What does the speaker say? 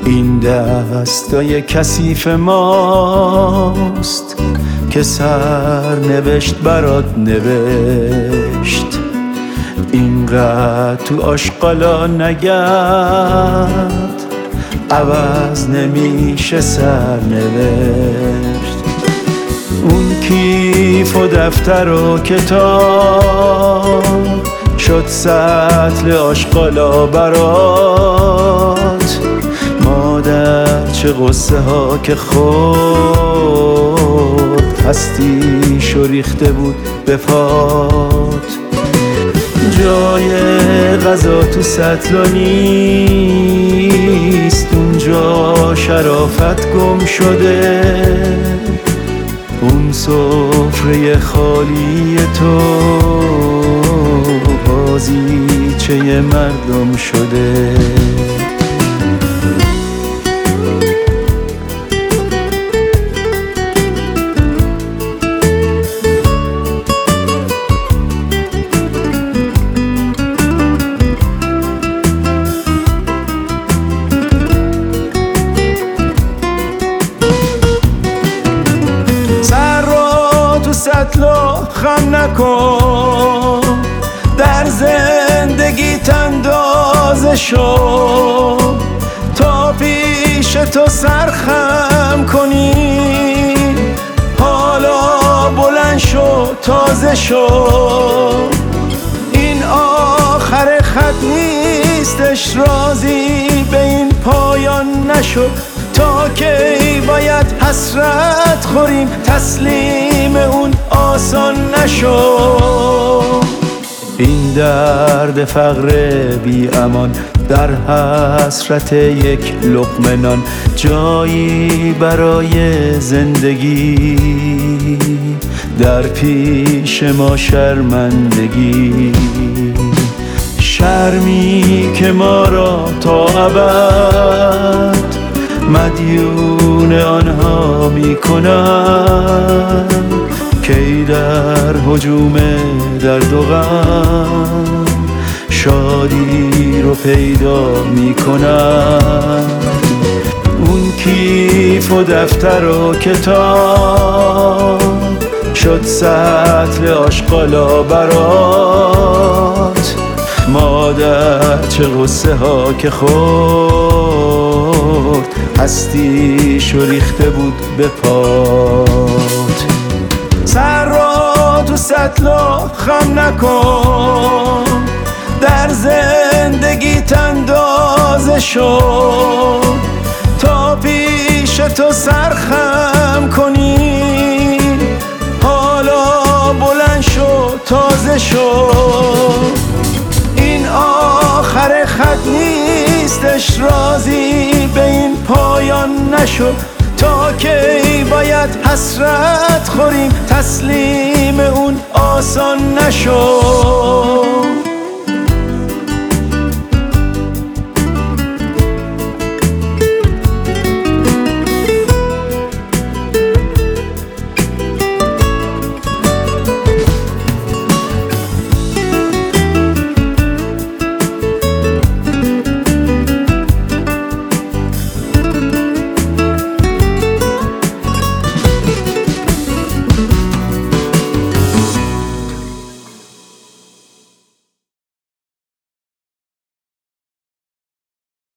این دستای کثیف ماست که سرنوشت برات نوشت. اینقدر تو آشغالا نگرد، عوض نمیشه سرنوشت. اون کیف و دفتر و کتاب شد سطل آشغالا برات. مادر چه غصه ها که خورد، هستیشو ریخته بود به پات. جای غذا تو سطلا نیست، اونجا شرافت گم شده. اون سفره خالی تو بازیچه مردم شده. سطلا خم نکن، در زندگیت اندازه شو تا پیش تو سرخم کنی. حالا بلند شو، تازه شو، این آخر خط نیستش. راضی به این پایان نشو، تا کی باید حسرت خوریم؟ تسلیم اون آسان نشو. این درد فقر بی امان در حسرت یک لقمه نان، جایی برای زندگی در پیش ما شرمندگی. شرمی که ما را تا ابد مدیون آنها میکنن، کی در هجوم درد و غم شادی رو پیدا میکنن. اون کیف و دفتر و کتاب شد سطل آشغالا برات. مادر چه غصه ها که خورد، هستیشو ریخته بود به پات. سر را تو سطلا خم نکن، در زندگیت اندازه شو تا پیش تو سرخم کنی. حالا بلند شو، تازه شو، این آخر خط نیستش. راضی به این پایان نشو، تا کی باید حسرت خوریم؟ تسلیم اون آسان نشو.